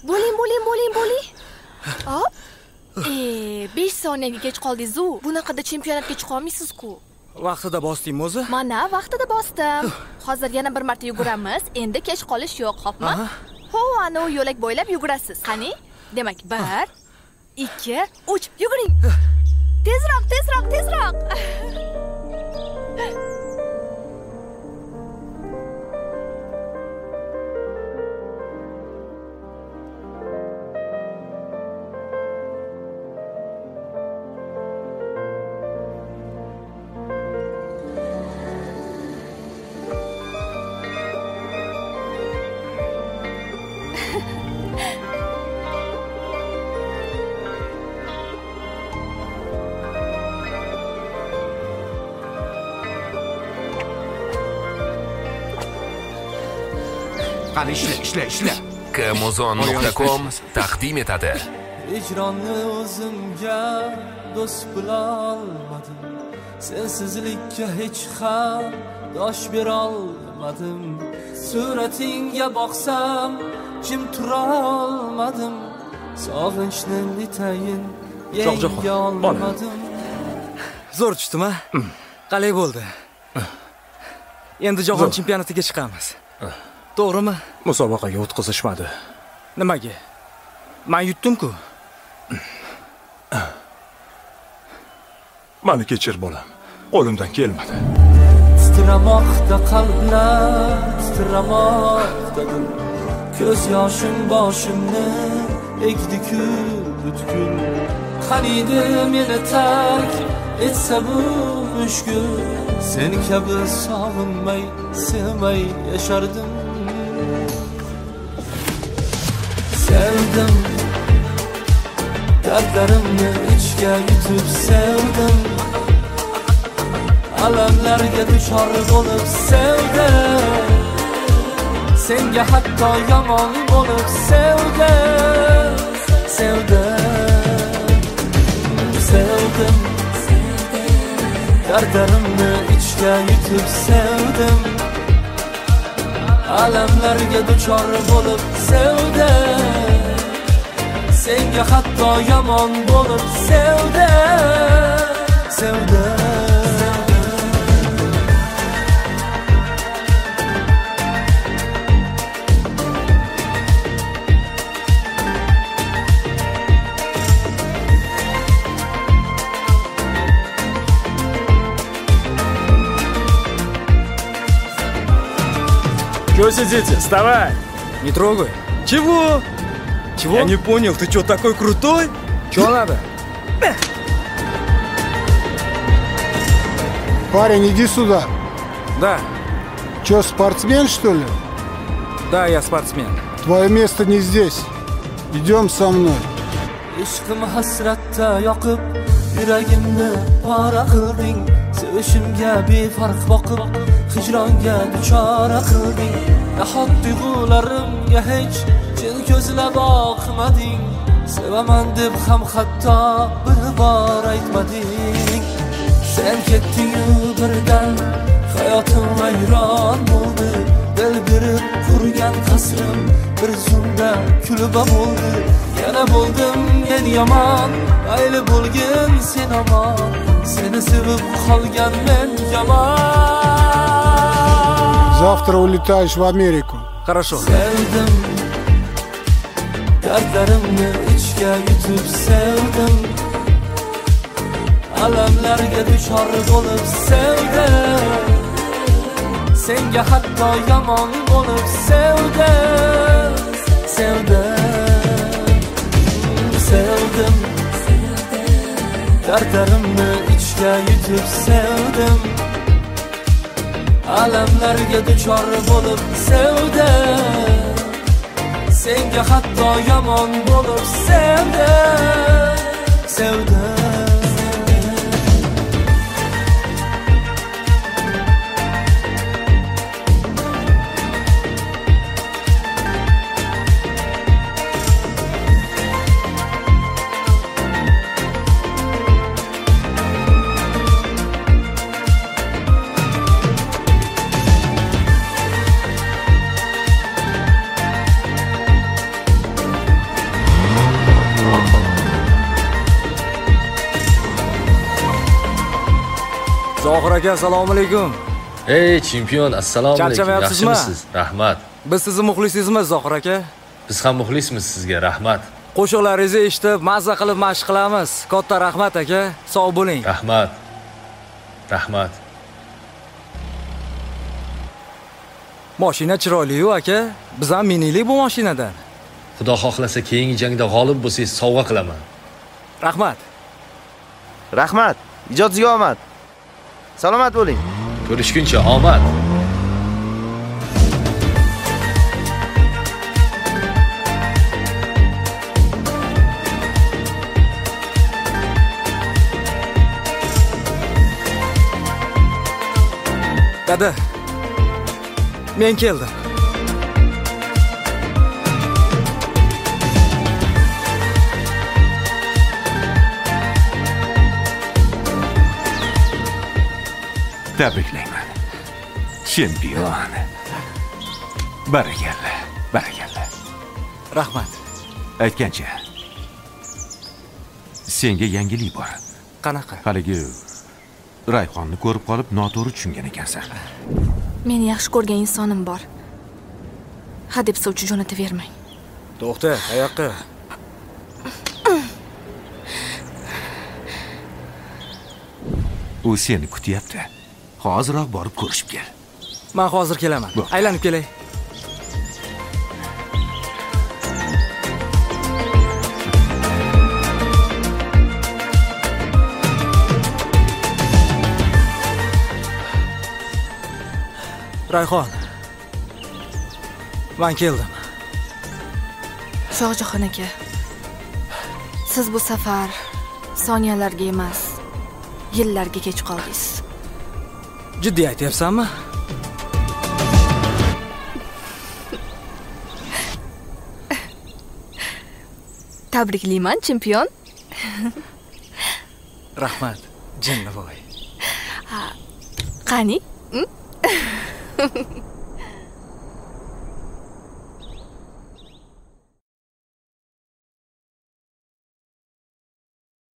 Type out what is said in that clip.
Bo'ling. Hop. 5 soniyaga kech qoldingiz-ku. Bunaqada chempionatga chiqa olmaysiz-ku. Vaqtida bosdingmi o'zi? Mana vaqtida bosdim. Hozir yana bir marta yuguramiz. Endi kech qolish yo'q, xo'pmi? Ana u yo'lak bo'ylab yugurasiz. Qani? Demak, 1, 2, 3, yuguring. Tezroq. Qani ishla. Kmozon.com taqdim etadi. Hicronni o'zimga do'st bilolmadim. Sensizlikka hech ham dosh bera olmadim. Suratingga boqsam jim tura olmadim. Sog'inchni netayin yenga olmadim. Zo'r tushdimi? Qalay bo'ldi? Endi jahon chempionatiga chiqamiz. To'g'rimi? Musobaqaga o'tkazishmadi. Nimaga? Men yutdim-ku. Meni kechir bolam. Qo'limdan kelmadi. Titramoqda qalblar, titramoqda dil. Ko'z yoshim boshimni egdi-ku butkul. Qaniydi meni tark etsa bu mushkul. Sen kabi sog'inmay, sevmay yashardim. Sevdim, dardlarimni ichga yutib sevdim. Alamlarga duchor bo'lib sevdim. Senga hatto yomon bo'lib sevdim. Dardlarimni ichga yutib sevdim. Alamlarga duchor bo'lib sevdim. Senga hatto yomon bo'lib sevdim. Чего сидите? Вставай! Не трогай. Чего? Я не понял, ты что, такой крутой? Что надо? Парень, иди сюда. Да. Че, спортсмен, что ли? Да, я спортсмен. Твое место не здесь. Идем со мной. Ishqim hasratda yoqib, yuragimni pora qilding. Sevishimga befarq boqib, hijronga duchora qilding. Nahot tuyg'ularimga hech chin ko'zlab boqmading. Sevaman deb ham hatto bir bor aytmading. Sen ketding-u birdan hayotim vayron bo'ldi. Dil berib qurgan qasrim bir zumda kulib bo'ldi. Yana bo'ldim men yomon, mayli bo'lgin sen omon. Seni sevib qolgan men yomon. Завтра улетаешь в Америку. Хорошо. Sevdim, dardlarimni ichga yutib sevdim. Alamlarga duchor bo'lib sevdim. Senga hatto yomon bo'lib sevdim. Dardlarimni ichga yutib sevdim. Alamlarga duchor bo'lib sevdim. Senga hatto yomon bo'lib sevdim. Zohir aka, assalomu alaykum. Ey chempion, assalomu alaykum. Charchamayapsizmi? Yaxshimisiz? Rahmat. Biz sizni muxlisingizmiz, Zohir aka. Biz ham muxlismiz sizga, rahmat. Qo'shiqlaringizni eshitib, mazza qilib mashq qilamiz. Katta rahmat aka. Sog' bo'ling. Rahmat. Rahmat. Mashina chiroyli-ku aka. Biz ham miniylik bu mashinadan. Xudo xohlasa keyingi jangda g'olib bo'lsangiz sovg'a qilaman. Rahmat. Rahmat. Ijodingizga omad. Salomat bo'ling. Ko'rishguncha omad. Dada. Men keldim. Tabriklayman. Chempion. Barakalla. Barakalla. Rahmat. Aytgancha. Senga yangilik bor. Qanaqa? Haligi Rayhonni ko'rib qolib noto'g'ri tushungan ekansan. Meni yaxshi ko'rgan insonim bor. Hadeb sovchi jo'natavermang. To'xta, qayoqqa? U seni kutyapti. Hoziroq borib ko'rishib kel. Men hozir kelaman. Aylanib kelay. Rayhon. Men keldim. Shohjahon aka. Siz bu safar soniyalarga emas, yillarga kech qoldingiz. Jiddiy aytyapsanmi? Tabriklayman, chempion. Rahmat, jinnivoy. Qani?